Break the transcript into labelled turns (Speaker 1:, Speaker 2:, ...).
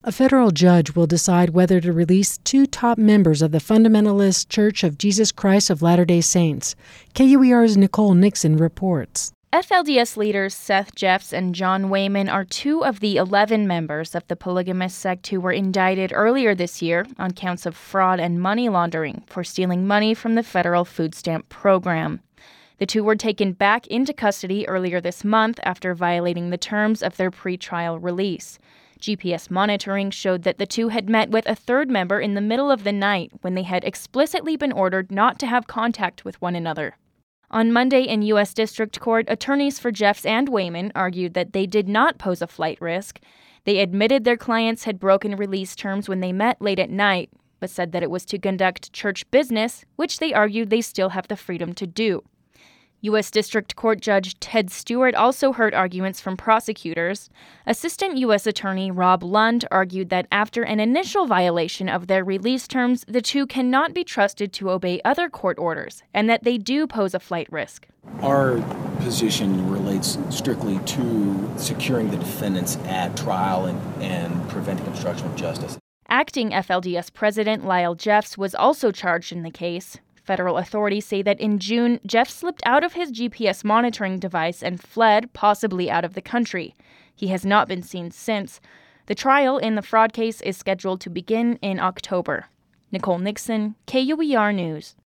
Speaker 1: A federal judge will decide whether to release two top members of the Fundamentalist Church of Jesus Christ of Latter-day Saints. KUER's Nicole Nixon reports.
Speaker 2: FLDS leaders Seth Jeffs and John Wayman are two of the 11 members of the polygamous sect who were indicted earlier this year on counts of fraud and money laundering for stealing money from the federal food stamp program. The two were taken back into custody earlier this month after violating the terms of their pretrial release. GPS monitoring showed that the two had met with a third member in the middle of the night when they had explicitly been ordered not to have contact with one another. On Monday in U.S. District Court, attorneys for Jeffs and Wayman argued that they did not pose a flight risk. They admitted their clients had broken release terms when they met late at night, but said that it was to conduct church business, which they argued they still have the freedom to do. U.S. District Court Judge Ted Stewart also heard arguments from prosecutors. Assistant U.S. Attorney Rob Lund argued that after an initial violation of their release terms, the two cannot be trusted to obey other court orders, and that they do pose a flight risk.
Speaker 3: Our position relates strictly to securing the defendants at trial and preventing obstruction of justice.
Speaker 2: Acting FLDS President Lyle Jeffs was also charged in the case. Federal authorities say that in June, Jeff slipped out of his GPS monitoring device and fled, possibly out of the country. He has not been seen since. The trial in the fraud case is scheduled to begin in October. Nicole Nixon, KUER News.